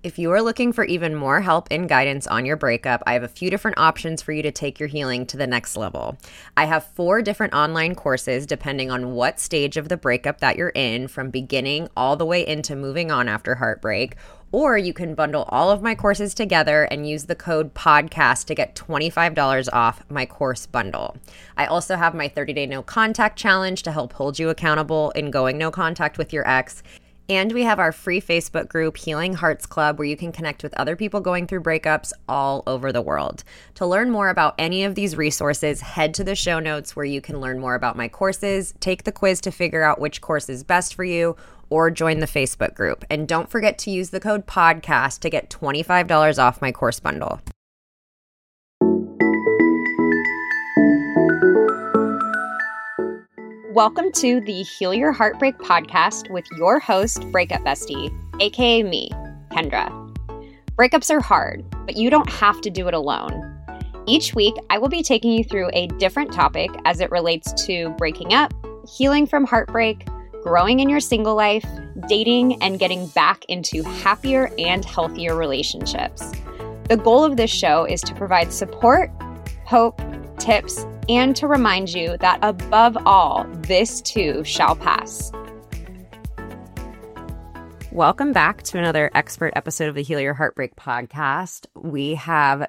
If you are looking for even more help and guidance on your breakup, I have a few different options for you to take your healing to the next level. I have 4 different online courses depending on what stage of the breakup that you're in, from beginning all the way into moving on after heartbreak. Or you can bundle all of my courses together and use the code PODCAST to get $25 off my course bundle. I also have my 30-day no contact challenge to help hold you accountable in going no contact with your ex. And we have our free Facebook group, Healing Hearts Club, where you can connect with other people going through breakups all over the world. To learn more about any of these resources, head to the show notes where you can learn more about my courses, take the quiz to figure out which course is best for you, or join the Facebook group. And don't forget to use the code PODCAST to get $25 off my course bundle. Welcome to the Heal Your Heartbreak podcast with your host, Breakup Bestie, aka me, Kendra. Breakups are hard, but you don't have to do it alone. Each week, I will be taking you through a different topic as it relates to breaking up, healing from heartbreak, growing in your single life, dating, and getting back into happier and healthier relationships. The goal of this show is to provide support, hope, tips, and to remind you that above all, this too shall pass. Welcome back to another expert episode of the Heal Your Heartbreak podcast. We have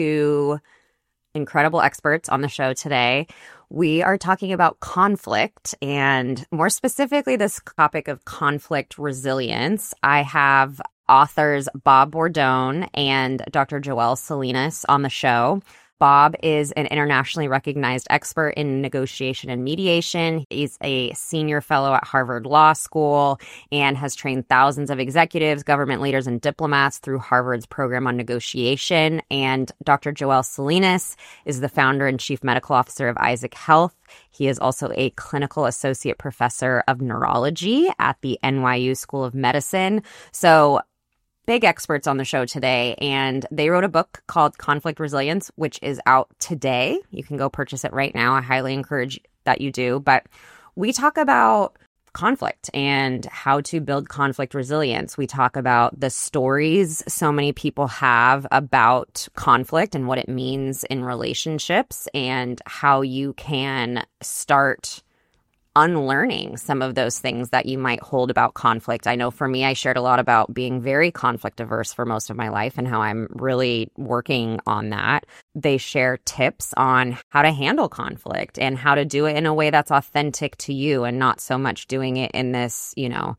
2 incredible experts on the show today. We are talking about conflict, and more specifically, this topic of conflict resilience. I have authors Bob Bordone and Dr. Joelle Salinas on the show. Bob is an internationally recognized expert in negotiation and mediation. He's a senior fellow at Harvard Law School and has trained thousands of executives, government leaders, and diplomats through Harvard's program on negotiation. And Dr. Joelle Salinas is the founder and chief medical officer of Isaac Health. He is also a clinical associate professor of neurology at the NYU School of Medicine. So big experts on the show today, and they wrote a book called Conflict Resilience, which is out today. You can go purchase it right now. I highly encourage that you do. But we talk about conflict and how to build conflict resilience. We talk about the stories so many people have about conflict and what it means in relationships, and how you can start unlearning some of those things that you might hold about conflict. I know for me, I shared a lot about being very conflict averse for most of my life and how I'm really working on that. They share tips on how to handle conflict and how to do it in a way that's authentic to you, and not so much doing it in this,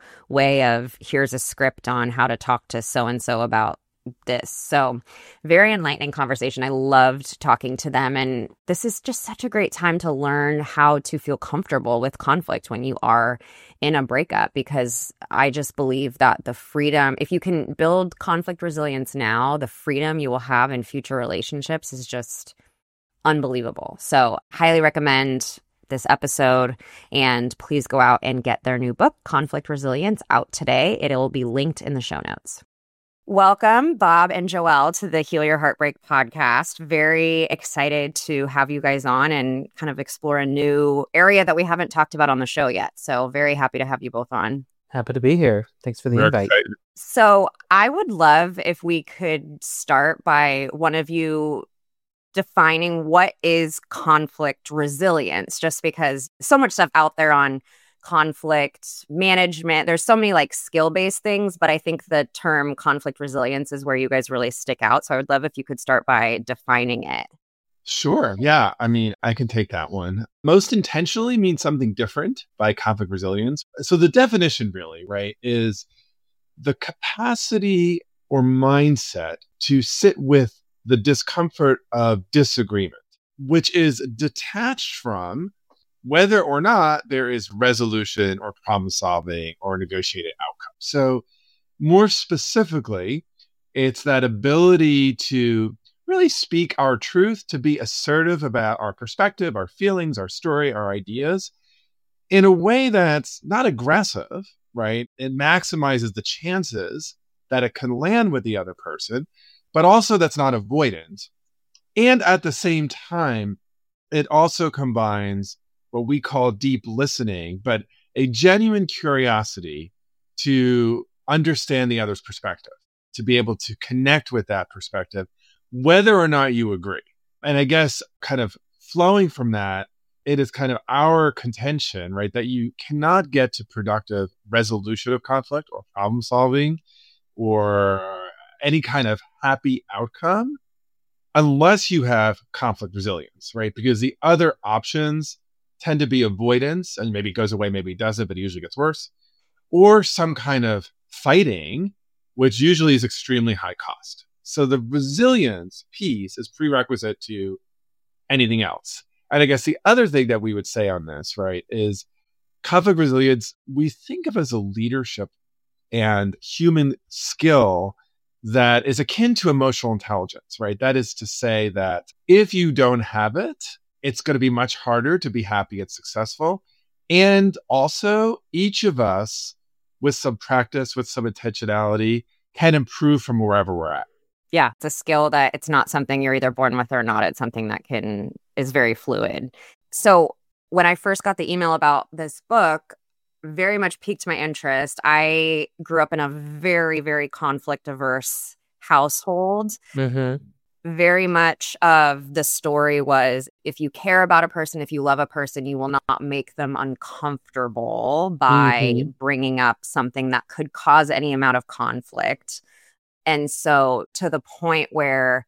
way of here's a script on how to talk to so-and-so about this. So very enlightening conversation. I loved talking to them. And this is just such a great time to learn how to feel comfortable with conflict when you are in a breakup, because I just believe that the freedom, if you can build conflict resilience now, the freedom you will have in future relationships is just unbelievable. So highly recommend this episode, and please go out and get their new book, Conflict Resilience, out today. It will be linked in the show notes. Welcome, Bob and Joelle, to the Heal Your Heartbreak podcast. Very excited to have you guys on and kind of explore a new area that we haven't talked about on the show yet. So very happy to have you both on. Happy to be here. Thanks for the invite. Excited. So I would love if we could start by one of you defining what is conflict resilience, just because so much stuff out there on conflict management. There's so many skill-based things, but I think the term conflict resilience is where you guys really stick out. So I would love if you could start by defining it. Sure. Yeah. I can take that one. Most intentionally means something different by conflict resilience. So the definition really, right, is the capacity or mindset to sit with the discomfort of disagreement, which is detached from whether or not there is resolution or problem solving or negotiated outcome. So more specifically, it's that ability to really speak our truth, to be assertive about our perspective, our feelings, our story, our ideas in a way that's not aggressive, right? It maximizes the chances that it can land with the other person, but also that's not avoidant. And at the same time, it also combines what we call deep listening, but a genuine curiosity to understand the other's perspective. to be able to connect with that perspective, whether or not you agree. And I guess kind of flowing from that, it is kind of our contention, right, that you cannot get to productive resolution of conflict or problem solving or any kind of happy outcome unless you have conflict resilience, right? Because the other options tend to be avoidance, and maybe it goes away, maybe it doesn't, but it usually gets worse, or some kind of fighting, which usually is extremely high cost. So the resilience piece is prerequisite to anything else. And I guess the other thing that we would say on this, right, is conflict resilience, we think of as a leadership and human skill that is akin to emotional intelligence, right? That is to say that if you don't have it, it's going to be much harder to be happy and successful. And also, each of us, with some practice, with some intentionality, can improve from wherever we're at. Yeah, it's a skill that it's not something you're either born with or not. It's something that is very fluid. So when I first got the email about this book, very much piqued my interest. I grew up in a very, very conflict-averse household. Mm-hmm. Very much of the story was if you care about a person, if you love a person, you will not make them uncomfortable by bringing up something that could cause any amount of conflict. And so to the point where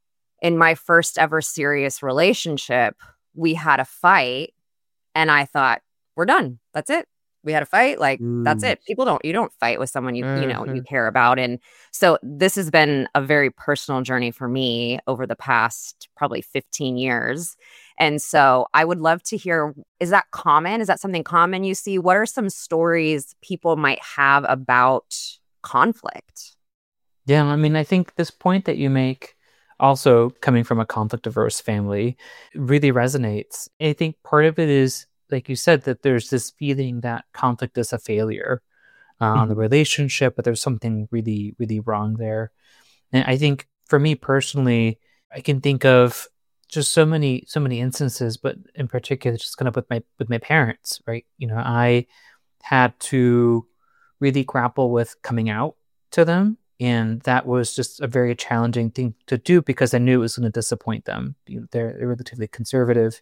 in my first ever serious relationship, we had a fight and I thought, we're done. That's it. We had a fight. Like, that's it. You don't fight with someone you care about. And so this has been a very personal journey for me over the past probably 15 years. And so I would love to hear, is that common? Is that something common you see? What are some stories people might have about conflict? Yeah, I mean, I think this point that you make, also coming from a conflict-averse family, really resonates. I think part of it is, like you said, that there's this feeling that conflict is a failure on the relationship, but there's something really, really wrong there. And I think for me personally, I can think of just so many instances, but in particular, just kind of with my parents, right? You know, I had to really grapple with coming out to them. And that was just a very challenging thing to do because I knew it was going to disappoint them. They're relatively conservative.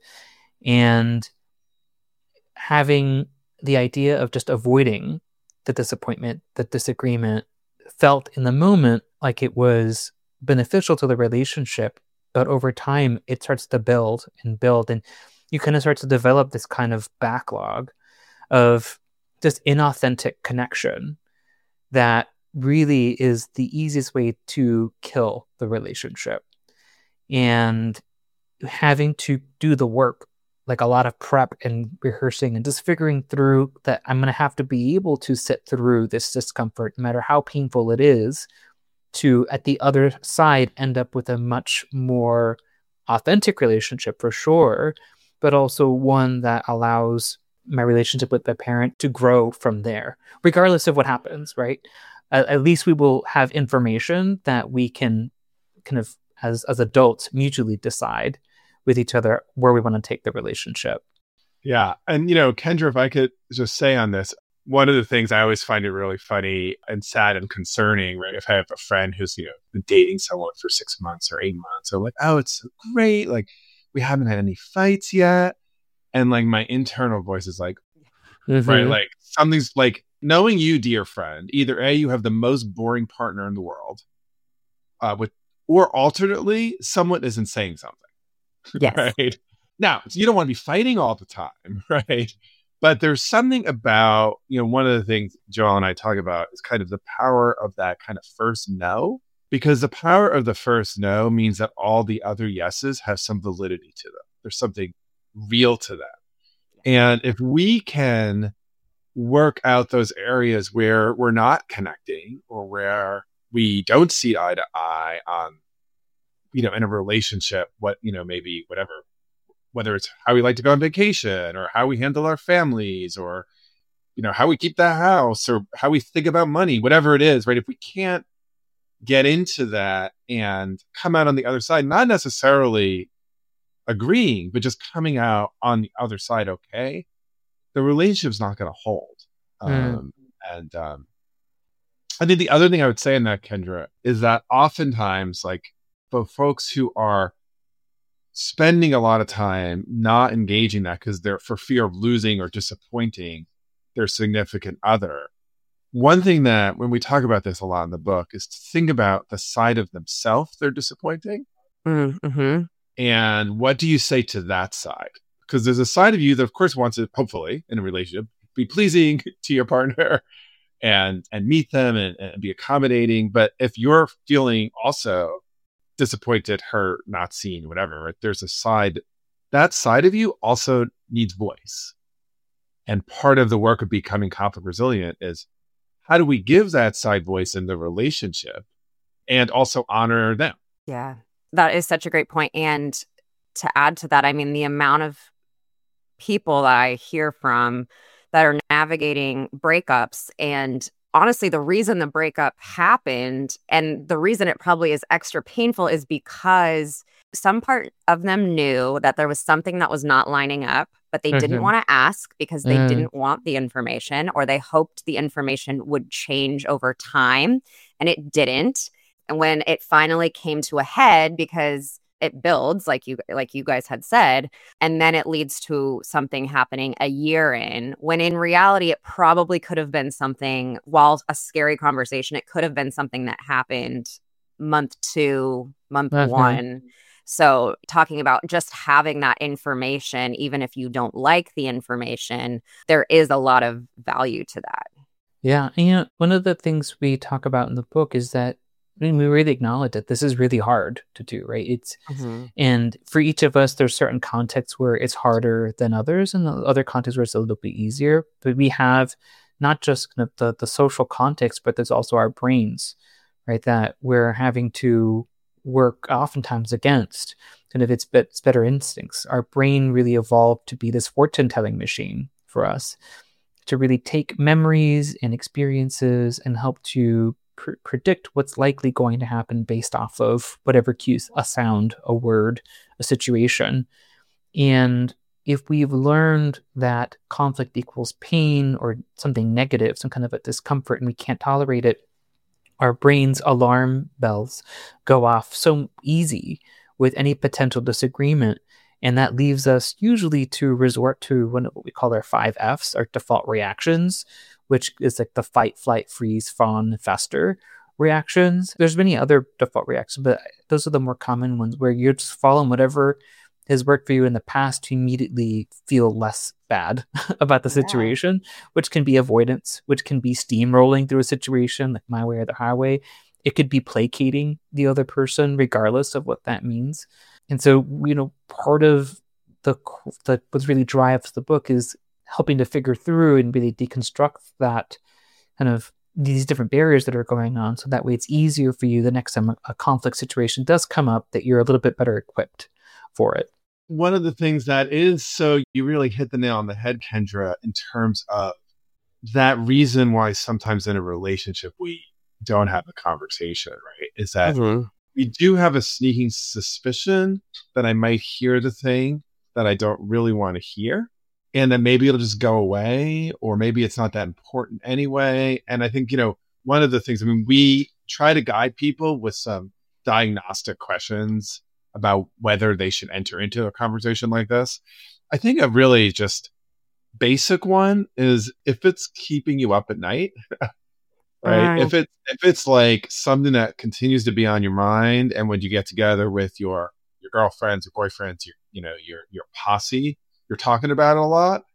And having the idea of just avoiding the disappointment, the disagreement, felt in the moment like it was beneficial to the relationship. But over time, it starts to build. And you kind of start to develop this kind of backlog of just inauthentic connection that really is the easiest way to kill the relationship. And having to do the work, like a lot of prep and rehearsing and just figuring through that I'm going to have to be able to sit through this discomfort, no matter how painful it is, to at the other side end up with a much more authentic relationship for sure, but also one that allows my relationship with my parent to grow from there, regardless of what happens, right? At least we will have information that we can kind of, as adults, mutually decide with each other where we want to take the relationship. Yeah. And, Kendra, if I could just say on this, one of the things I always find it really funny and sad and concerning, right? If I have a friend who's, been dating someone for 6 months or 8 months, so like, oh, it's so great. Like, we haven't had any fights yet. And like my internal voice is like, right, like something's like, knowing you, dear friend, either A, you have the most boring partner in the world, or alternately, someone isn't saying something. Yes. Right. Now, you don't want to be fighting all the time, right? But there's something about, one of the things Joelle and I talk about is kind of the power of that kind of first no, because the power of the first no means that all the other yeses have some validity to them. There's something real to them. And if we can work out those areas where we're not connecting or where we don't see eye to eye on, in a relationship, maybe whatever, whether it's how we like to go on vacation or how we handle our families or, how we keep the house or how we think about money, whatever it is, right? If we can't get into that and come out on the other side, not necessarily agreeing, but just coming out on the other side, okay, the relationship's not going to hold. I think the other thing I would say in that, Kendra, is that oftentimes, like, for folks who are spending a lot of time not engaging that because they're for fear of losing or disappointing their significant other. One thing that when we talk about this a lot in the book is to think about the side of themselves they're disappointing. Mm-hmm. And what do you say to that side? Because there's a side of you that, of course, wants to, hopefully, in a relationship, be pleasing to your partner and meet them and be accommodating. But if you're feeling also disappointed, hurt, not seen, whatever, right? There's a side, that side of you also needs voice. And part of the work of becoming conflict resilient is how do we give that side voice in the relationship and also honor them? Yeah, that is such a great point. And to add to that, I mean, the amount of people that I hear from that are navigating breakups, and honestly, the reason the breakup happened and the reason it probably is extra painful is because some part of them knew that there was something that was not lining up, but they didn't want to ask because they didn't want the information, or they hoped the information would change over time, and it didn't. And when it finally came to a head, because it builds, like you guys had said, and then it leads to something happening a year in, when in reality, it probably could have been something, while a scary conversation, it could have been something that happened month 2, month 1. So talking about just having that information, even if you don't like the information, there is a lot of value to that. Yeah. And one of the things we talk about in the book is that we really acknowledge that this is really hard to do, right? It's and for each of us, there's certain contexts where it's harder than others, and the other contexts where it's a little bit easier. But we have not just kind of the social context, but there's also our brains, right? That we're having to work oftentimes against kind of its better instincts. Our brain really evolved to be this fortune-telling machine for us, to really take memories and experiences and help to predict what's likely going to happen based off of whatever cues, a sound, a word, a situation. And if we've learned that conflict equals pain or something negative, some kind of a discomfort, and we can't tolerate it, our brain's alarm bells go off so easy with any potential disagreement. And that leaves us usually to resort to what we call our 5 Fs, our default reactions, which is like the fight, flight, freeze, fawn, fester reactions. There's many other default reactions, but those are the more common ones where you're just following whatever has worked for you in the past to immediately feel less bad about the situation, which can be avoidance, which can be steamrolling through a situation, like my way or the highway. It could be placating the other person, regardless of what that means. And so, part of the what really drives the book is helping to figure through and really deconstruct that kind of these different barriers that are going on. So that way it's easier for you the next time a conflict situation does come up, that you're a little bit better equipped for it. One of the things that is, so you really hit the nail on the head, Kendra, in terms of that reason why sometimes in a relationship we don't have a conversation, right? Is that we do have a sneaking suspicion that I might hear the thing that I don't really want to hear. And then maybe it'll just go away, or maybe it's not that important anyway. And I think, one of the things, we try to guide people with some diagnostic questions about whether they should enter into a conversation like this. I think a really just basic one is if it's keeping you up at night, right? If it's like something that continues to be on your mind, and when you get together with your girlfriends, your boyfriends, your posse, you're talking about it a lot,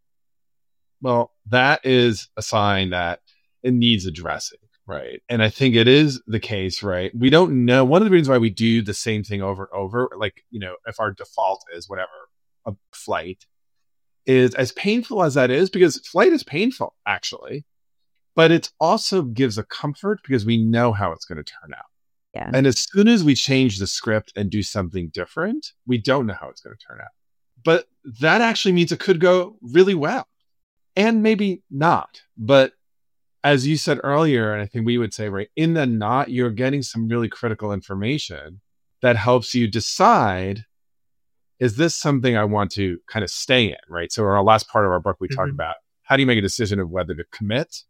well, that is a sign that it needs addressing, right? And I think it is the case, right? We don't know. One of the reasons why we do the same thing over and over, like, if our default is whatever, a flight, is as painful as that is, because flight is painful, actually, but it also gives a comfort because we know how it's going to turn out. Yeah. And as soon as we change the script and do something different, we don't know how it's going to turn out. But that actually means it could go really well, and maybe not. But as you said earlier, and I think we would say, right, in the not, you're getting some really critical information that helps you decide, is this something I want to kind of stay in, right? So our last part of our book, we talk about how do you make a decision of whether to commit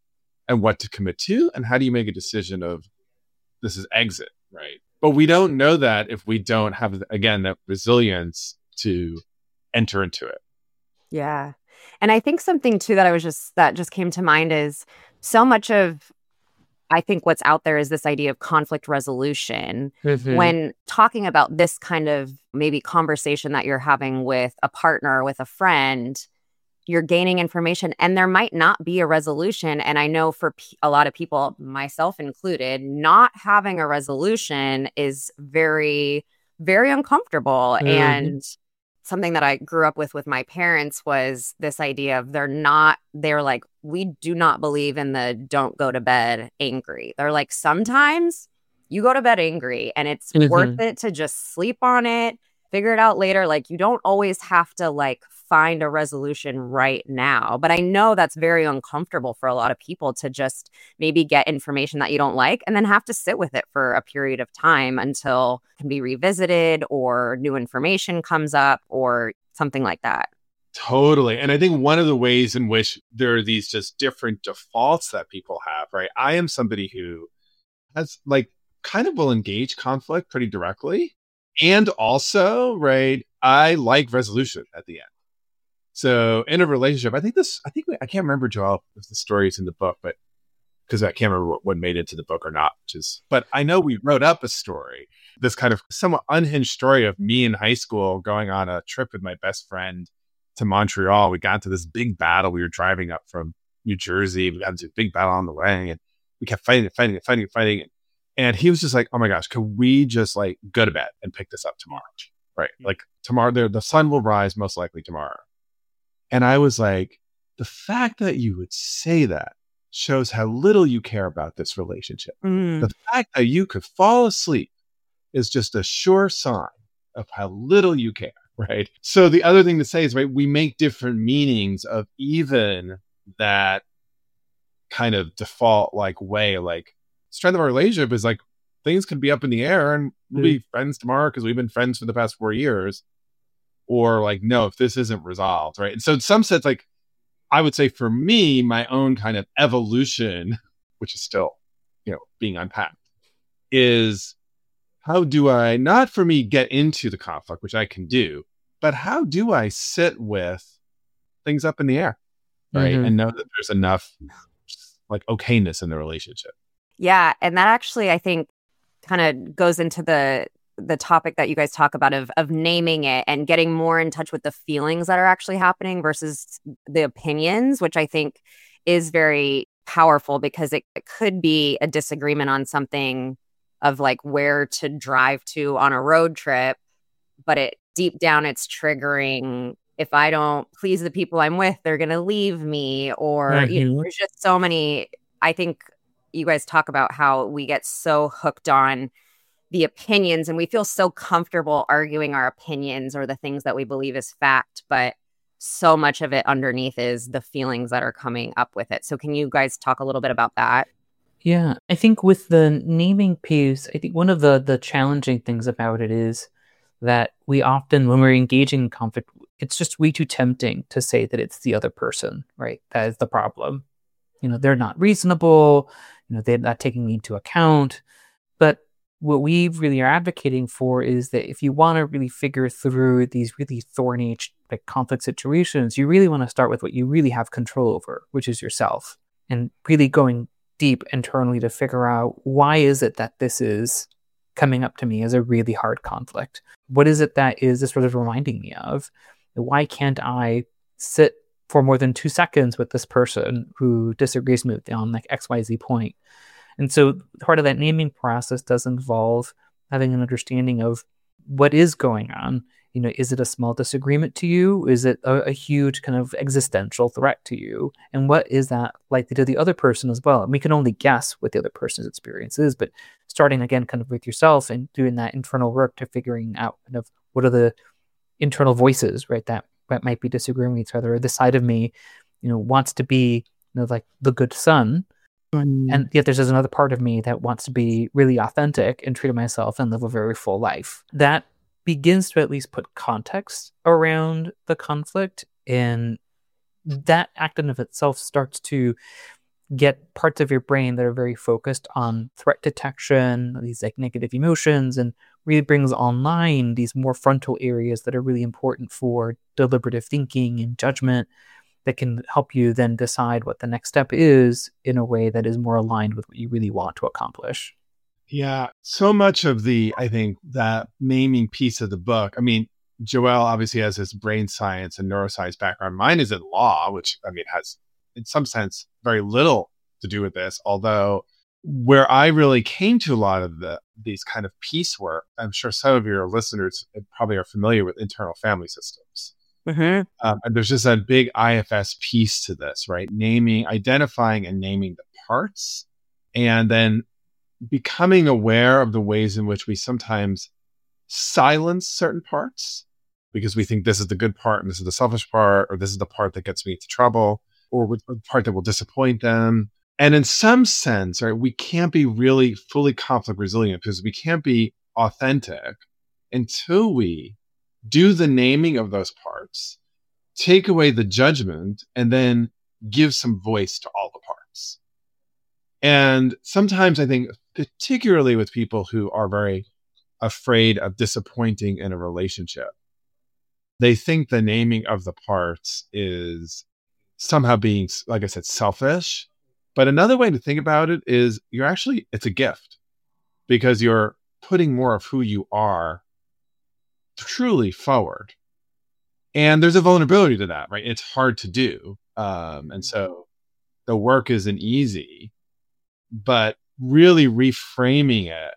and what to commit to, and how do you make a decision of this is exit, right? But we don't know that if we don't have, again, that resilience to enter into it. Yeah. And I think something too that just came to mind is so much of, I think what's out there is this idea of conflict resolution. Mm-hmm. When talking about this kind of maybe conversation that you're having with a partner, with a friend, you're gaining information and there might not be a resolution. And I know for a lot of people, myself included, not having a resolution is very, very uncomfortable. Mm-hmm. And something that I grew up with my parents was this idea of they're like, we do not believe in the don't go to bed angry. They're like, sometimes you go to bed angry and it's worth it to just sleep on it, figure it out later. Like, you don't always have to like find a resolution right now. But I know that's very uncomfortable for a lot of people to just maybe get information that you don't like and then have to sit with it for a period of time until it can be revisited or new information comes up or something like that. Totally. And I think one of the ways in which there are these just different defaults that people have, right? I am somebody who has like kind of will engage conflict pretty directly. And also, right, I like resolution at the end. So in a relationship, I can't remember, Joel, if the story is in the book, but because I can't remember what made it to the book or not, but I know we wrote up a story, this kind of somewhat unhinged story of me in high school going on a trip with my best friend to Montreal. We got into this big battle. We were driving up from New Jersey. We got into a big battle on the way and we kept fighting. And he was just like, oh my gosh, could we just like go to bed and pick this up tomorrow? Right. Like tomorrow, the sun will rise most likely tomorrow. And I was like, the fact that you would say that shows how little you care about this relationship. The fact that you could fall asleep is just a sure sign of how little you care, right? So the other thing to say is, right, we make different meanings of even that kind of default like way, like strength of our relationship is like things could be up in the air and we'll be friends tomorrow because we've been friends for the past 4 years. Or like, no, if this isn't resolved, right? And so in some sense, like, I would say for me, my own kind of evolution, which is still, being unpacked, is how do I, not for me, get into the conflict, which I can do, but how do I sit with things up in the air, right? And know that there's enough like okayness in the relationship. Yeah. And that actually, I think, kind of goes into the topic that you guys talk about of naming it and getting more in touch with the feelings that are actually happening versus the opinions, which I think is very powerful because it could be a disagreement on something of like where to drive to on a road trip, but deep down it's triggering. If I don't please the people I'm with, they're going to leave me, or there's just so many. I think you guys talk about how we get so hooked on the opinions and we feel so comfortable arguing our opinions or the things that we believe is fact, but so much of it underneath is the feelings that are coming up with it. So can you guys talk a little bit about that? Yeah, I think with the naming piece, I think one of the challenging things about it is that we often, when we're engaging in conflict, it's just way too tempting to say that it's the other person, right? That is the problem. They're not reasonable, they're not taking me into account. But what we really are advocating for is that if you want to really figure through these really thorny like conflict situations, you really want to start with what you really have control over, which is yourself, and really going deep internally to figure out why is it that this is coming up to me as a really hard conflict? What is it that is this sort of reminding me of? Why can't I sit for more than 2 seconds with this person who disagrees with me on like XYZ point? And so part of that naming process does involve having an understanding of what is going on. Is it a small disagreement to you? Is it a huge kind of existential threat to you? And what is that likely to the other person as well? And we can only guess what the other person's experience is, but starting again kind of with yourself and doing that internal work to figuring out kind of what are the internal voices, right, that might be disagreeing with each other, or the side of me, wants to be, like the good son. And yet there's another part of me that wants to be really authentic and true to myself and live a very full life. That begins to at least put context around the conflict. And that act in of itself starts to get parts of your brain that are very focused on threat detection, these like negative emotions, and really brings online these more frontal areas that are really important for deliberative thinking and judgment that can help you then decide what the next step is in a way that is more aligned with what you really want to accomplish. Yeah, so much of I think that naming piece of the book, I mean, Joelle obviously has this brain science and neuroscience background. Mine is in law, which I mean has in some sense very little to do with this. Although where I really came to a lot of these kind of piece work, I'm sure some of your listeners probably are familiar with internal family systems. Mm-hmm. And there's just a big IFS piece to this, right? Identifying and naming the parts, and then becoming aware of the ways in which we sometimes silence certain parts because we think this is the good part and this is the selfish part, or this is the part that gets me into trouble, or the part that will disappoint them. And in some sense, right, we can't be really fully conflict resilient because we can't be authentic until we do the naming of those parts, take away the judgment, and then give some voice to all the parts. And sometimes I think, particularly with people who are very afraid of disappointing in a relationship, they think the naming of the parts is somehow being, like I said, selfish. But another way to think about it is it's a gift because you're putting more of who you are truly forward. And there's a vulnerability to that, right? It's hard to do. And so the work isn't easy, but really reframing it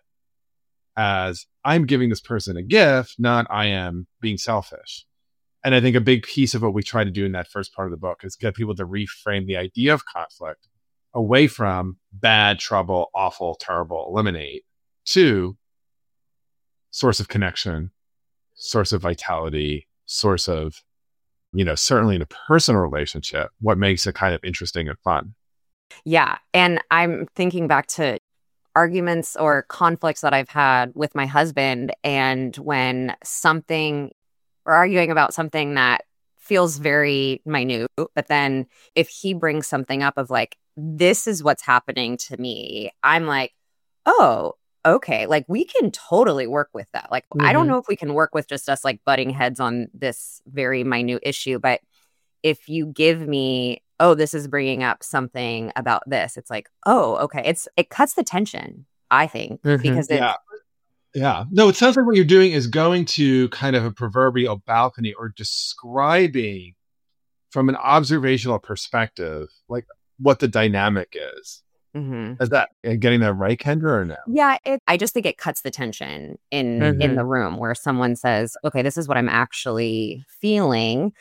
as I'm giving this person a gift, not I am being selfish. And I think a big piece of what we try to do in that first part of the book is get people to reframe the idea of conflict away from bad, trouble, awful, terrible, eliminate, to source of connection, source of vitality, source of, certainly in a personal relationship, what makes it kind of interesting and fun. Yeah. And I'm thinking back to arguments or conflicts that I've had with my husband. And when we're arguing about something that feels very minute, but then if he brings something up of like, this is what's happening to me, I'm like, oh, okay, like we can totally work with that. Like, I don't know if we can work with just us like butting heads on this very minute issue, but if you give me, oh, this is bringing up something about this, it's like, oh, okay. It cuts the tension, I think, because Yeah. No, it sounds like what you're doing is going to kind of a proverbial balcony or describing from an observational perspective, like what the dynamic is. Mm-hmm. Is that getting that right, Kendra, or no? Yeah, I just think it cuts the tension in the room where someone says, okay, this is what I'm actually feeling.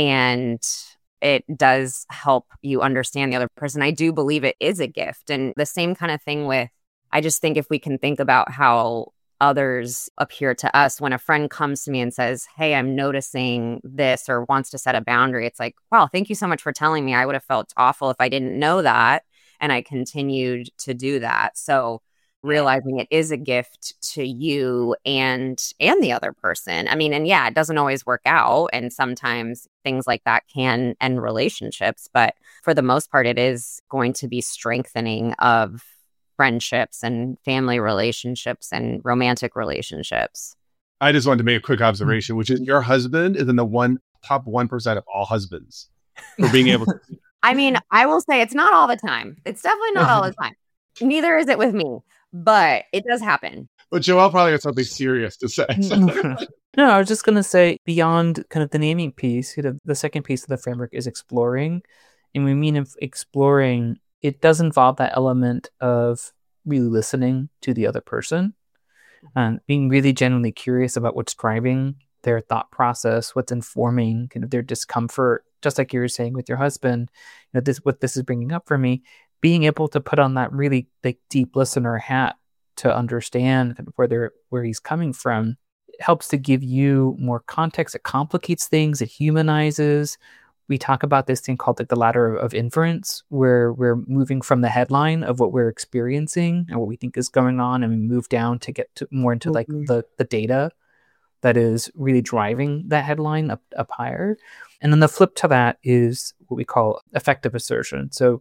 And it does help you understand the other person. I do believe it is a gift. And the same kind of thing I just think if we can think about how others appear to us, when a friend comes to me and says, hey, I'm noticing this, or wants to set a boundary, it's like, wow, thank you so much for telling me. I would have felt awful if I didn't know that. And I continued to do that. So realizing it is a gift to you and the other person. I mean, and yeah, it doesn't always work out. And sometimes things like that can end relationships. But for the most part, it is going to be strengthening of friendships and family relationships and romantic relationships. I just wanted to make a quick observation, which is your husband is in the top 1% of all husbands for being able to. I mean, I will say it's not all the time. It's definitely not all the time. Neither is it with me, but it does happen. But Joelle probably has something serious to say. No, I was just going to say, beyond kind of the naming piece, the second piece of the framework is exploring. And we mean exploring, it does involve that element of really listening to the other person and being really genuinely curious about what's driving their thought process, what's informing kind of their discomfort, just like you were saying with your husband, what this is bringing up for me, being able to put on that really like deep listener hat to understand kind of where he's coming from. It helps to give you more context. It complicates things. It humanizes. We talk about this thing called like the ladder of inference, where we're moving from the headline of what we're experiencing and what we think is going on, and we move down to get more into like the data that is really driving that headline up higher. And then the flip to that is what we call effective assertion. So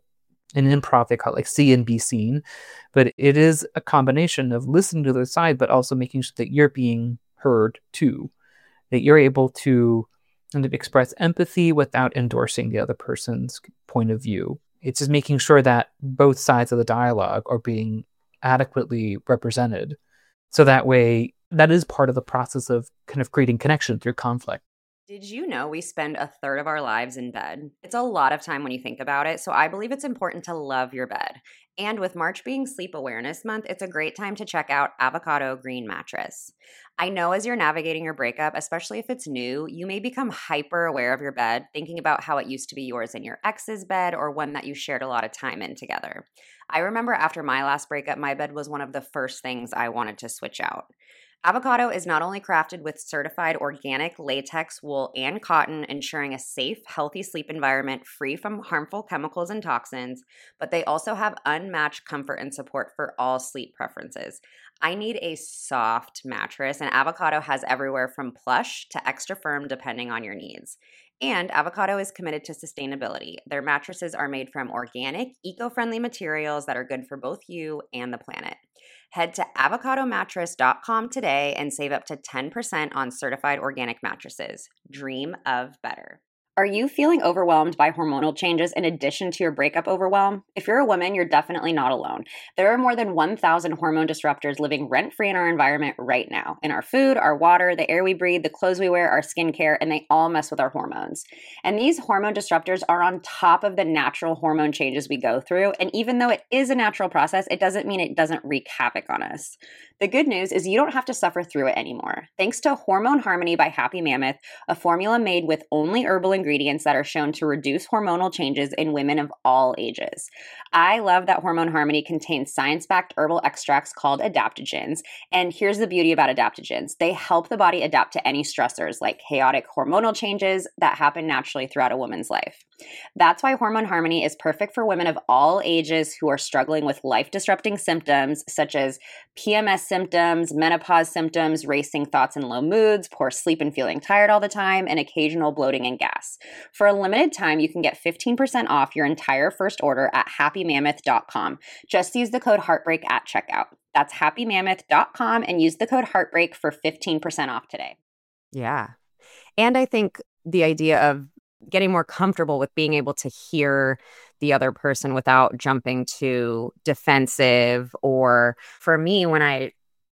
in improv, they call it like see and be seen. But it is a combination of listening to the other side, but also making sure that you're being heard too, that you're able to kind of express empathy without endorsing the other person's point of view. It's just making sure that both sides of the dialogue are being adequately represented. So that way, that is part of the process of kind of creating connection through conflict. Did you know we spend a third of our lives in bed? It's a lot of time when you think about it, so I believe it's important to love your bed. And with March being Sleep Awareness Month, it's a great time to check out Avocado Green Mattress. I know as you're navigating your breakup, especially if it's new, you may become hyper aware of your bed, thinking about how it used to be yours in your ex's bed or one that you shared a lot of time in together. I remember after my last breakup, my bed was one of the first things I wanted to switch out. Avocado is not only crafted with certified organic latex, wool, and cotton, ensuring a safe, healthy sleep environment free from harmful chemicals and toxins, but they also have unmatched comfort and support for all sleep preferences. I need a soft mattress, and Avocado has everywhere from plush to extra firm depending on your needs. And Avocado is committed to sustainability. Their mattresses are made from organic, eco-friendly materials that are good for both you and the planet. Head to avocadomattress.com today and save up to 10% on certified organic mattresses. Dream of better. Are you feeling overwhelmed by hormonal changes in addition to your breakup overwhelm? If you're a woman, you're definitely not alone. There are more than 1,000 hormone disruptors living rent-free in our environment right now. In our food, our water, the air we breathe, the clothes we wear, our skincare, and they all mess with our hormones. And these hormone disruptors are on top of the natural hormone changes we go through. And even though it is a natural process, it doesn't mean it doesn't wreak havoc on us. The good news is you don't have to suffer through it anymore. Thanks to Hormone Harmony by Happy Mammoth, a formula made with only herbal ingredients that are shown to reduce hormonal changes in women of all ages. I love that Hormone Harmony contains science-backed herbal extracts called adaptogens. And here's the beauty about adaptogens. They help the body adapt to any stressors like chaotic hormonal changes that happen naturally throughout a woman's life. That's why Hormone Harmony is perfect for women of all ages who are struggling with life-disrupting symptoms such as PMS symptoms, menopause symptoms, racing thoughts and low moods, poor sleep and feeling tired all the time, and occasional bloating and gas. For a limited time, you can get 15% off your entire first order at happymammoth.com. Just use the code Heartbreak at checkout. That's happymammoth.com and use the code Heartbreak for 15% off today. Yeah. And I think the idea of getting more comfortable with being able to hear the other person without jumping to defensive, or for me, when I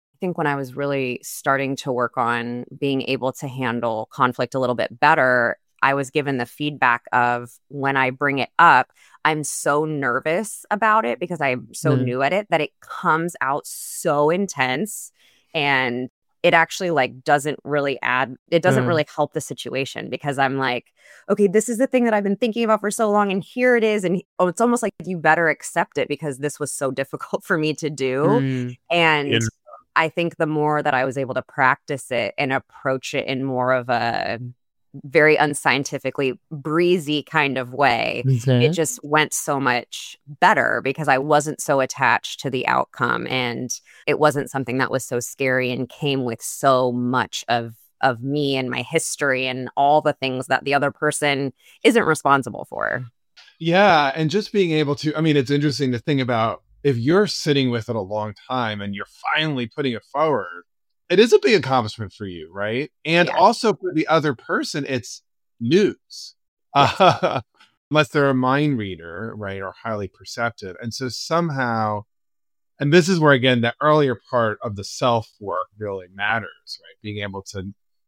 was really starting to work on being able to handle conflict a little bit better, I was given the feedback of when I bring it up, I'm so nervous about it because I'm so new at it that it comes out so intense, and it actually doesn't really help the situation, because I'm like, okay, this is the thing that I've been thinking about for so long, and here it is. And it's almost like you better accept it because this was so difficult for me to do. And I think the more that I was able to practice it and approach it in more of a very unscientifically breezy kind of way, it just went so much better because I wasn't so attached to the outcome, and it wasn't something that was so scary and came with so much of me and my history and all the things that the other person isn't responsible for. Yeah. And just being able to, it's interesting to think about if you're sitting with it a long time and you're finally putting it forward, it is a big accomplishment for you, right? And also for the other person, it's news, unless they're a mind reader, right, or highly perceptive. And so somehow, and this is where, again, the earlier part of the self-work really matters, right? Being able to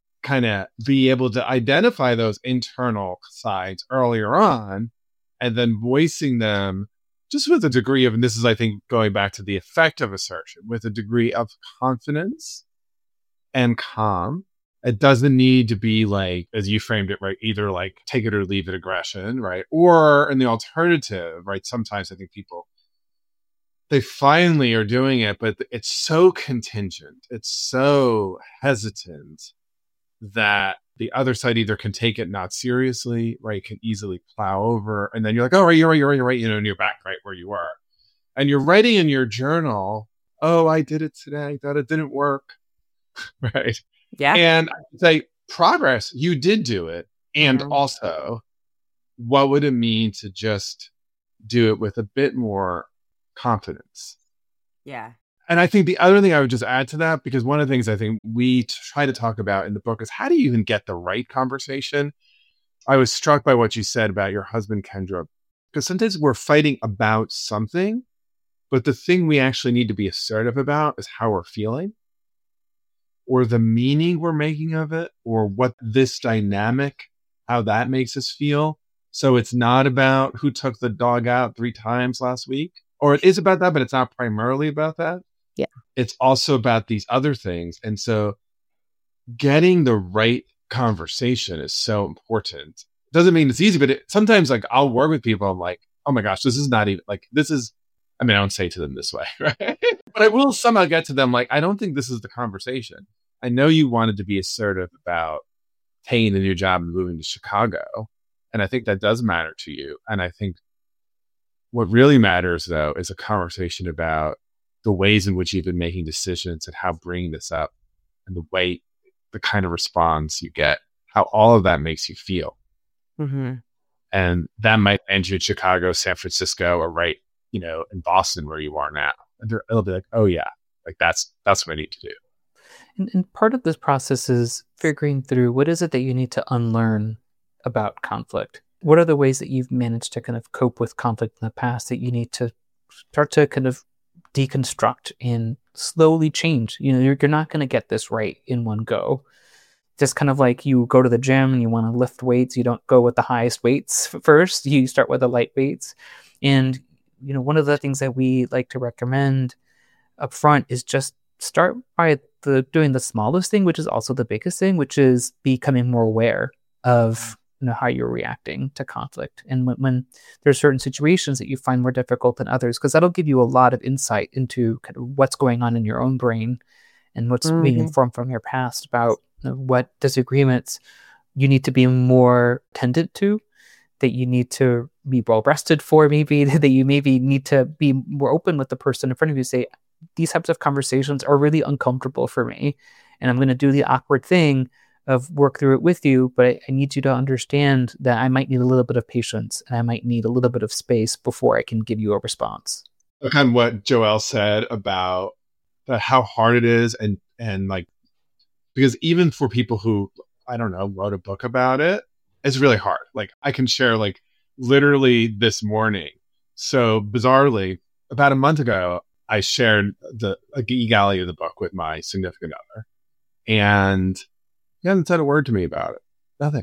be able to identify those internal sides earlier on and then voicing them just with a degree of, and this is, I think, going back to the effective assertion, with a degree of confidence and calm. It doesn't need to be like, as you framed it, right, either like take it or leave it aggression, right? Or in the alternative, right, sometimes I think people, they finally are doing it, but it's so contingent, it's so hesitant that the other side either can take it not seriously, right, can easily plow over, and then you're like, oh, right, you're right, and you're back right where you were. And you're writing in your journal, oh, I did it today, I thought it didn't work. Right. Yeah. And I would say progress, you did do it. And also, what would it mean to just do it with a bit more confidence. Yeah. And I think the other thing I would just add to that, because one of the things I think we try to talk about in the book is how do you even get the right conversation? I was struck by what you said about your husband, Kendra, because sometimes we're fighting about something, but the thing we actually need to be assertive about is how we're feeling, or the meaning we're making of it, or what this dynamic, how that makes us feel. So it's not about who took the dog out 3 times last week, or it is about that, but it's not primarily about that. Yeah. It's also about these other things. And so getting the right conversation is so important. Doesn't mean it's easy, but sometimes like I'll work with people. I'm like, oh my gosh, this is not even like, this is, I mean, I don't say to them this way, right? But I will somehow get to them like, I don't think this is the conversation. I know you wanted to be assertive about pain in your job and moving to Chicago. And I think that does matter to you. And I think what really matters, though, is a conversation about the ways in which you've been making decisions and how bringing this up and the kind of response you get, how all of that makes you feel. Mm-hmm. And that might end you in Chicago, San Francisco, or right, in Boston where you are now. And it'll be like, oh yeah, like that's what I need to do. And part of this process is figuring through what is it that you need to unlearn about conflict. What are the ways that you've managed to kind of cope with conflict in the past that you need to start to kind of deconstruct and slowly change? You're not going to get this right in one go. Just kind of like you go to the gym and you want to lift weights. You don't go with the highest weights first. You start with the light weights. And, one of the things that we like to recommend up front is just start by doing the smallest thing, which is also the biggest thing, which is becoming more aware of how you're reacting to conflict. And when there's certain situations that you find more difficult than others, because that'll give you a lot of insight into kind of what's going on in your own brain and what's being informed from your past about what disagreements you need to be more tended to, that you need to be well rested for, maybe that you maybe need to be more open with the person in front of you. Say, these types of conversations are really uncomfortable for me, and I'm going to do the awkward thing of work through it with you, but I need you to understand that I might need a little bit of patience and I might need a little bit of space before I can give you a response. Kind of what Joelle said about how hard it is, and like, because even for people who, I don't know, wrote a book about it, it's really hard. Like I can share like literally this morning. So bizarrely, about a month ago, I shared the e-galley of the book with my significant other, and he hasn't said a word to me about it. Nothing.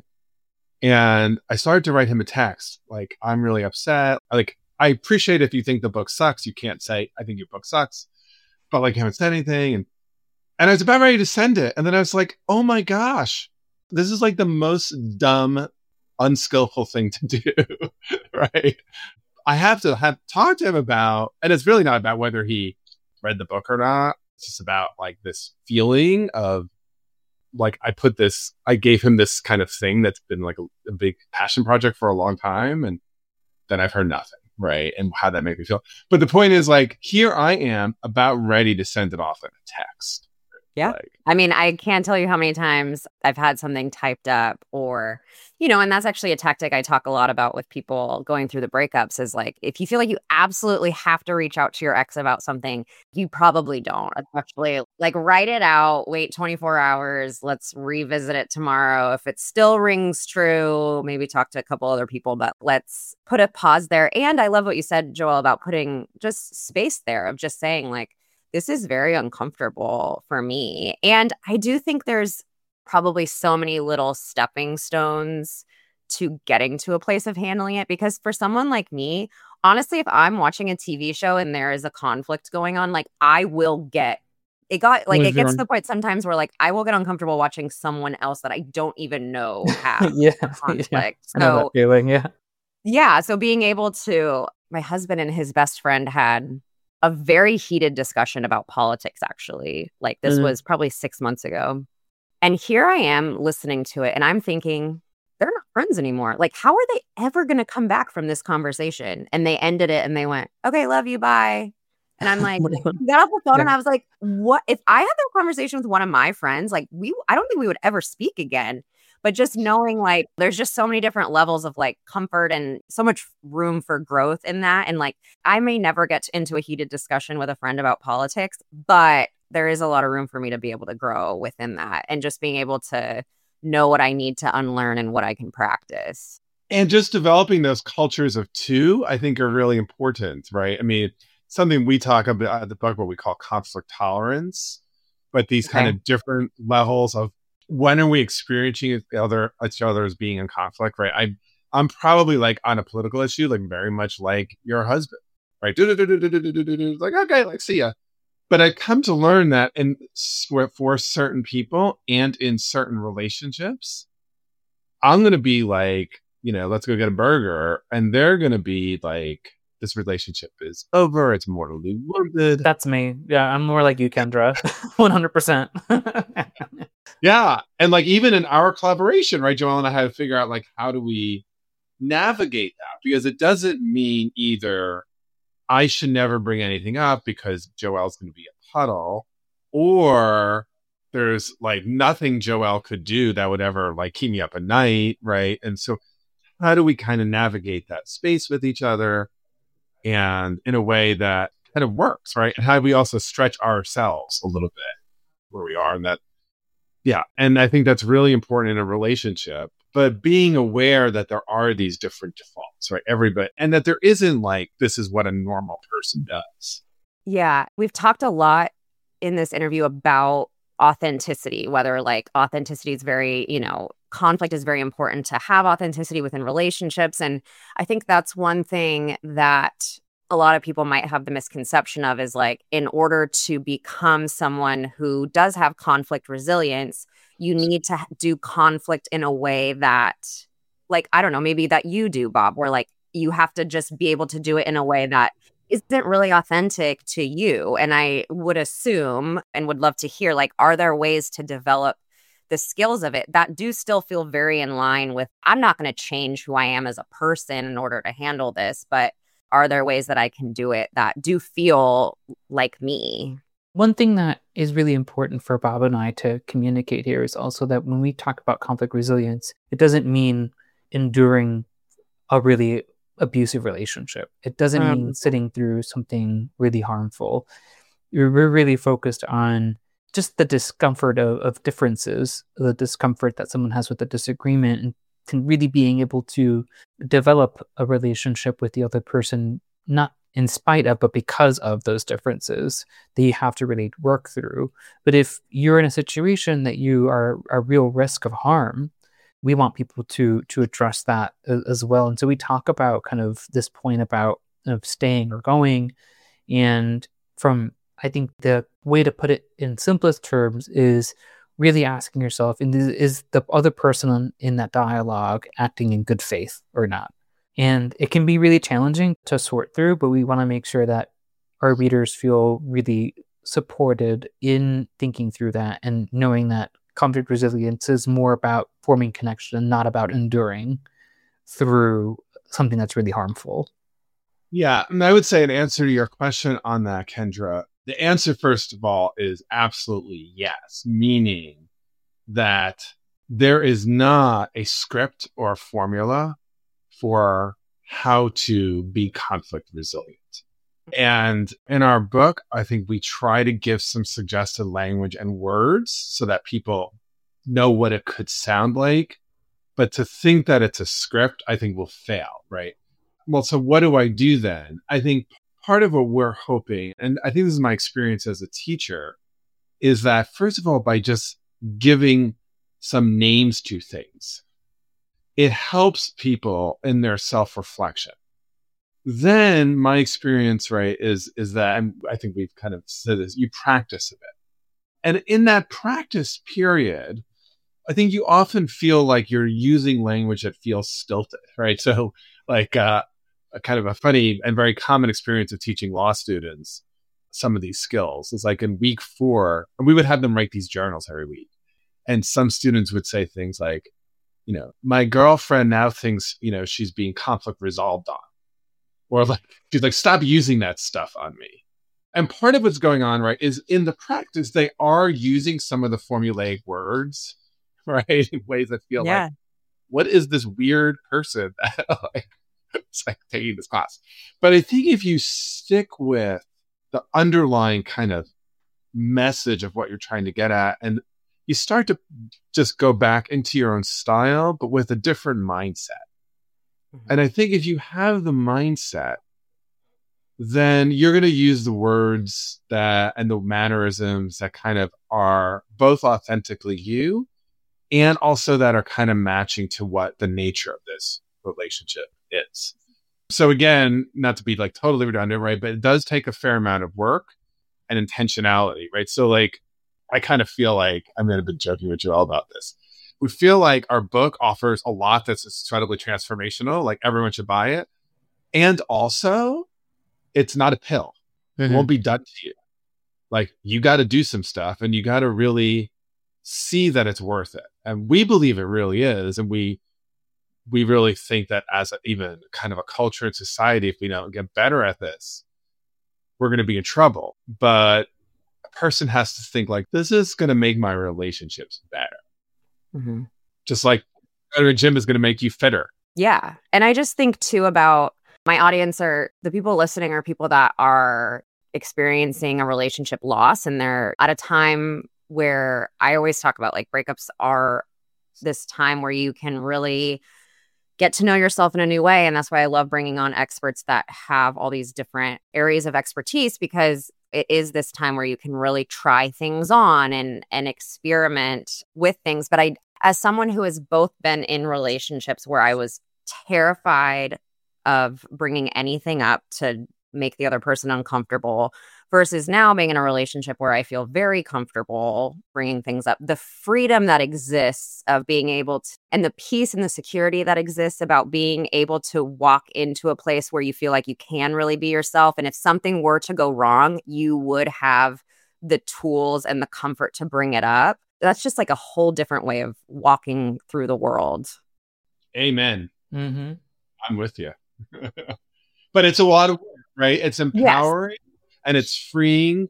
And I started to write him a text. Like, I'm really upset. Like, I appreciate if you think the book sucks. You can't say, I think your book sucks. But like, you haven't said anything. And I was about ready to send it. And then I was like, oh my gosh, this is like the most dumb, unskillful thing to do. Right? I have to talked to him about, and it's really not about whether he read the book or not. It's just about like this feeling of, like I gave him this kind of thing that's been like a big passion project for a long time. And then I've heard nothing. Right. And how that made me feel. But the point is like, here I am about ready to send it off in a text. Yeah. I mean, I can't tell you how many times I've had something typed up or, and that's actually a tactic I talk a lot about with people going through the breakups is like, if you feel like you absolutely have to reach out to your ex about something, you probably don't. Actually, like write it out, wait 24 hours. Let's revisit it tomorrow. If it still rings true, maybe talk to a couple other people, but let's put a pause there. And I love what you said, Joelle, about putting just space there of just saying like, this is very uncomfortable for me. And I do think there's probably so many little stepping stones to getting to a place of handling it. Because for someone like me, honestly, if I'm watching a TV show and there is a conflict going on, like I will get, it gets to the point sometimes where like I will get uncomfortable watching someone else that I don't even know have conflict. Yeah. I know that feeling, yeah. Yeah. So being able to, my husband and his best friend had a very heated discussion about politics, actually. Like this was probably 6 months ago. And here I am listening to it and I'm thinking, they're not friends anymore. Like, how are they ever going to come back from this conversation? And they ended it and they went, okay, love you, bye. And I'm like, got off the phone and I was like, what? If I had that conversation with one of my friends, like I don't think we would ever speak again. But just knowing like there's just so many different levels of like comfort and so much room for growth in that. And like I may never get into a heated discussion with a friend about politics, but there is a lot of room for me to be able to grow within that and just being able to know what I need to unlearn and what I can practice. And just developing those cultures of two, I think, are really important, right? I mean, something we talk about in the book, what we call conflict tolerance, but these kind of different levels of when are we experiencing each other as being in conflict, right? I'm probably like on a political issue, like very much like your husband, right? Like, okay, like, see ya. But I come to learn that for certain people and in certain relationships, I'm going to be like, let's go get a burger. And they're going to be like, this relationship is over. It's mortally wounded. That's me. Yeah, I'm more like you, Kendra. 100%. Yeah. And like even in our collaboration, right, Joelle and I had to figure out like, how do we navigate that? Because it doesn't mean either I should never bring anything up because Joelle's going to be a puddle, or there's like nothing Joelle could do that would ever like keep me up at night, right? And so how do we kind of navigate that space with each other and in a way that kind of works, right? And how do we also stretch ourselves a little bit where we are? And that, yeah. And I think that's really important in a relationship, but being aware that there are these different defaults, right? Everybody, and that there isn't like, this is what a normal person does. Yeah. We've talked a lot in this interview about authenticity, whether like authenticity is very, conflict is very important to have authenticity within relationships. And I think that's one thing that a lot of people might have the misconception of is like, in order to become someone who does have conflict resilience, you need to do conflict in a way that, like, I don't know, maybe that you do, Bob, where like you have to just be able to do it in a way that isn't really authentic to you. And I would assume and would love to hear, like, are there ways to develop the skills of it that do still feel very in line with, I'm not going to change who I am as a person in order to handle this, but are there ways that I can do it that do feel like me? One thing that is really important for Bob and I to communicate here is also that when we talk about conflict resilience, it doesn't mean enduring a really abusive relationship. It doesn't mean sitting through something really harmful. We're really focused on just the discomfort of differences, the discomfort that someone has with a disagreement, and really being able to develop a relationship with the other person, not in spite of, but because of those differences that you have to really work through. But if you're in a situation that you are a real risk of harm, we want people to address that as well. And so we talk about kind of this point about staying or going. And from, I think the way to put it in simplest terms is really asking yourself, is the other person in that dialogue acting in good faith or not? And it can be really challenging to sort through, but we want to make sure that our readers feel really supported in thinking through that and knowing that conflict resilience is more about forming connection and not about enduring through something that's really harmful. Yeah. And I would say, in answer to your question on that, Kendra, the answer, first of all, is absolutely yes, meaning that there is not a script or a formula for how to be conflict resilient. And in our book, I think we try to give some suggested language and words so that people know what it could sound like. But to think that it's a script, I think will fail, right? Well, so what do I do then? I think part of what we're hoping, and I think this is my experience as a teacher, is that first of all, by just giving some names to things, it helps people in their self-reflection. Then my experience, right, is that, and I think we've kind of said this, you practice a bit. And in that practice period, I think you often feel like you're using language that feels stilted, right? So like a kind of a funny and very common experience of teaching law students some of these skills is like in week 4, and we would have them write these journals every week. And some students would say things like, my girlfriend now thinks, she's being conflict resolved on. Or like, she's like, stop using that stuff on me. And part of what's going on, right, is in the practice, they are using some of the formulaic words, right? In ways that feel Yeah. like, what is this weird person that like, it's like taking this class? But I think if you stick with the underlying kind of message of what you're trying to get at, and you start to just go back into your own style, but with a different mindset. And I think if you have the mindset, then you're going to use the words that and the mannerisms that kind of are both authentically you and also that are kind of matching to what the nature of this relationship is. So again, not to be like totally redundant, right? But it does take a fair amount of work and intentionality, right? So like, I kind of feel like, I mean, I've been joking with Joelle about this. We feel like our book offers a lot that's incredibly transformational, like everyone should buy it. And also, it's not a pill. It won't be done to you. Like, you got to do some stuff and you got to really see that it's worth it. And we believe it really is. And we really think that as even kind of a culture and society, if we don't get better at this, we're going to be in trouble. But a person has to think like, this is going to make my relationships better. Mm-hmm. Just like going to a gym is going to make you fitter. Yeah. And I just think too about my audience are the people listening are people that are experiencing a relationship loss, and they're at a time where I always talk about like breakups are this time where you can really get to know yourself in a new way. And that's why I love bringing on experts that have all these different areas of expertise, because it is this time where you can really try things on and experiment with things. But as someone who has both been in relationships where I was terrified of bringing anything up to make the other person uncomfortable versus now being in a relationship where I feel very comfortable bringing things up, the freedom that exists of being able to, and the peace and the security that exists about being able to walk into a place where you feel like you can really be yourself. And if something were to go wrong, you would have the tools and the comfort to bring it up. That's just like a whole different way of walking through the world. Amen. Mm-hmm. I'm with you. But it's a lot of work, right? It's empowering and it's freeing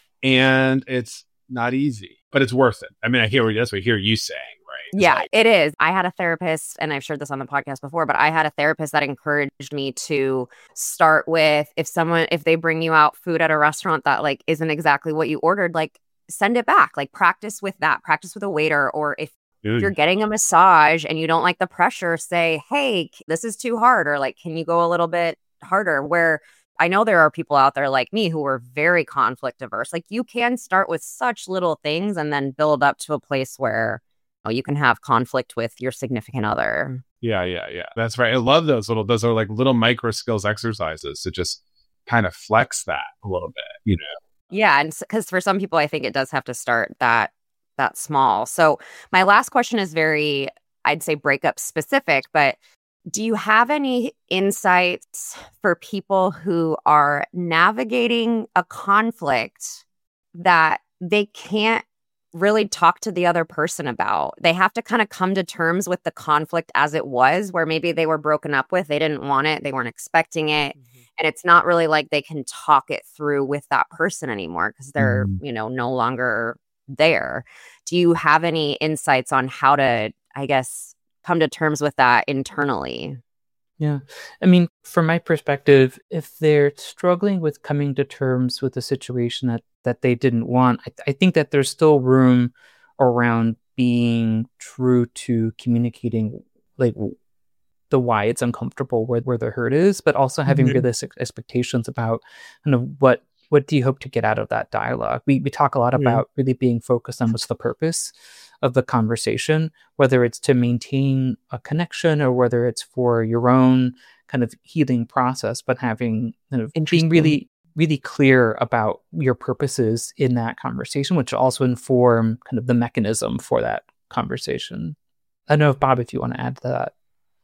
and it's not easy, but it's worth it. I mean, that's what I hear you saying, right? It's like, it is. I had a therapist, and I've shared this on the podcast before, but I had a therapist that encouraged me to start with, if they bring you out food at a restaurant that like isn't exactly what you ordered, like send it back, like practice with a waiter. Or if you're getting a massage and you don't like the pressure, say, hey, this is too hard, or like, can you go a little bit harder? Where I know there are people out there like me who are very conflict averse. Like, you can start with such little things and then build up to a place where you can have conflict with your significant other. Yeah. That's right. I love those are like little micro skills exercises to just kind of flex that a little bit, you know? Yeah. And because for some people, I think it does have to start that small. So my last question is very, I'd say breakup specific, but do you have any insights for people who are navigating a conflict that they can't really talk to the other person about? They have to kind of come to terms with the conflict as it was, where maybe they were broken up with, they didn't want it, they weren't expecting it. Mm-hmm. And it's not really like they can talk it through with that person anymore because they're, no longer there. Do you have any insights on how to, I guess, come to terms with that internally? Yeah. I mean, from my perspective, if they're struggling with coming to terms with a situation that they didn't want, I think that there's still room around being true to communicating like the why it's uncomfortable, where the hurt is, but also having realistic expectations about kind of what do you hope to get out of that dialogue? We talk a lot about really being focused on what's the purpose of the conversation, whether it's to maintain a connection or whether it's for your own kind of healing process, but having kind of being really, really clear about your purposes in that conversation, which also inform kind of the mechanism for that conversation. I don't know if Bob, if you want to add to that.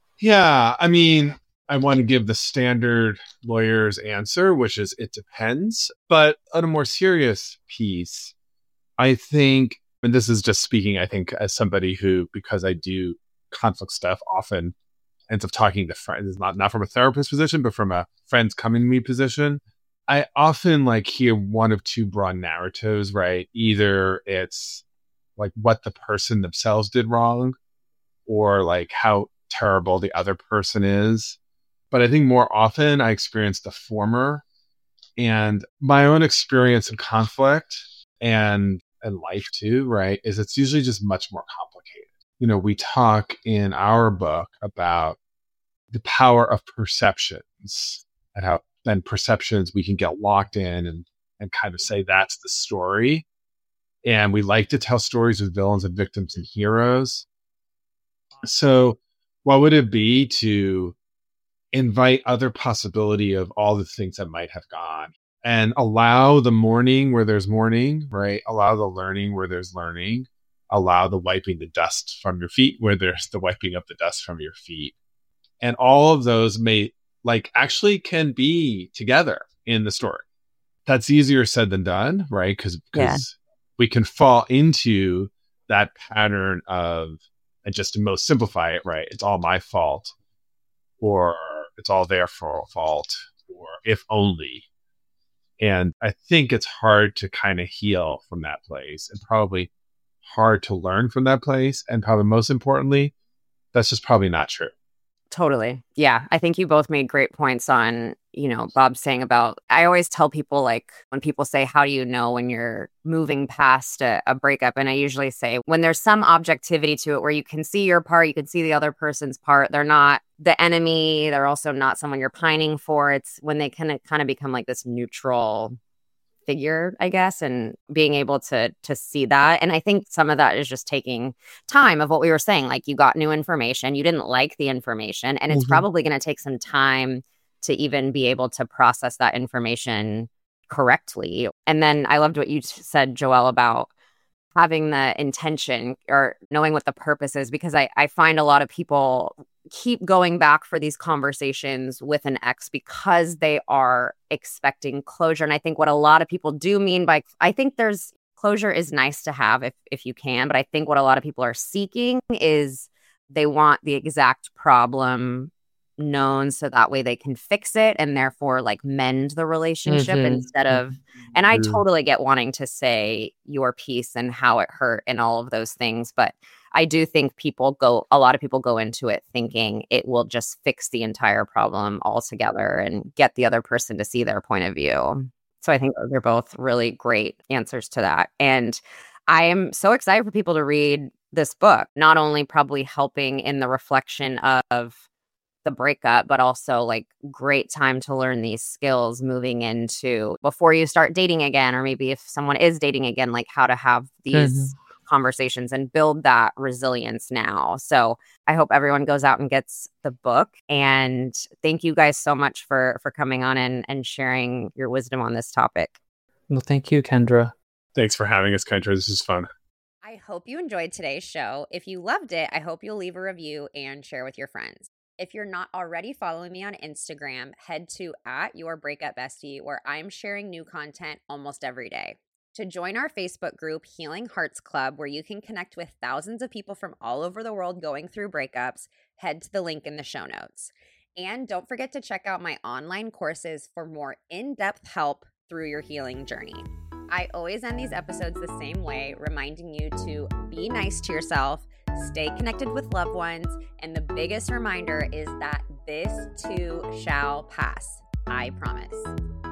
Yeah, I mean, I want to give the standard lawyer's answer, which is it depends. But on a more serious piece, I think, and this is just speaking, I think, as somebody who, because I do conflict stuff, often ends up talking to friends, not from a therapist position, but from a friends coming to me position. I often hear one of two broad narratives, right? Either it's like what the person themselves did wrong or like how terrible the other person is. But I think more often I experience the former, and my own experience in conflict and life too, right, is it's usually just much more complicated. We talk in our book about the power of perceptions and how then perceptions we can get locked in and kind of say that's the story. And we like to tell stories with villains and victims and heroes. So what would it be to invite other possibility of all the things that might have gone and allow the mourning where there's mourning, right? Allow the learning where there's learning, allow the wiping the dust from your feet where there's the wiping up the dust from your feet. And all of those may actually can be together in the story. That's easier said than done, right? Because we can fall into that pattern of, and just to most simplify it, right? It's all my fault, or it's all their fault, or if only. And I think it's hard to kind of heal from that place, and probably hard to learn from that place. And probably most importantly, that's just probably not true. Totally. Yeah. I think you both made great points on, Bob saying about, I always tell people, like, when people say, how do you know when you're moving past a breakup? And I usually say, when there's some objectivity to it where you can see your part, you can see the other person's part. They're not the enemy. They're also not someone you're pining for. It's when they can kind of become like this neutral figure, I guess, and being able to see that. And I think some of that is just taking time of what we were saying. Like, you got new information, you didn't like the information, and it's probably going to take some time to even be able to process that information correctly. And then I loved what you said, Joelle, about having the intention or knowing what the purpose is, because I find a lot of people keep going back for these conversations with an ex because they are expecting closure. And I think what a lot of people do mean by, I think there's closure is nice to have if you can, but I think what a lot of people are seeking is they want the exact problem known so that way they can fix it and therefore like mend the relationship instead of, and I totally get wanting to say your piece and how it hurt and all of those things, but I do think a lot of people go into it thinking it will just fix the entire problem altogether and get the other person to see their point of view. So I think those are both really great answers to that. And I am so excited for people to read this book, not only probably helping in the reflection of the breakup, but also like great time to learn these skills moving into before you start dating again, or maybe if someone is dating again, like how to have these conversations and build that resilience now. So I hope everyone goes out and gets the book. And thank you guys so much for coming on and sharing your wisdom on this topic. Well, thank you, Kendra. Thanks for having us, Kendra. This is fun. I hope you enjoyed today's show. If you loved it, I hope you'll leave a review and share with your friends. If you're not already following me on Instagram, head to @YourBreakupBestie, where I'm sharing new content almost every day. To join our Facebook group, Healing Hearts Club, where you can connect with thousands of people from all over the world going through breakups, head to the link in the show notes. And don't forget to check out my online courses for more in-depth help through your healing journey. I always end these episodes the same way, reminding you to be nice to yourself, stay connected with loved ones, and the biggest reminder is that this too shall pass. I promise.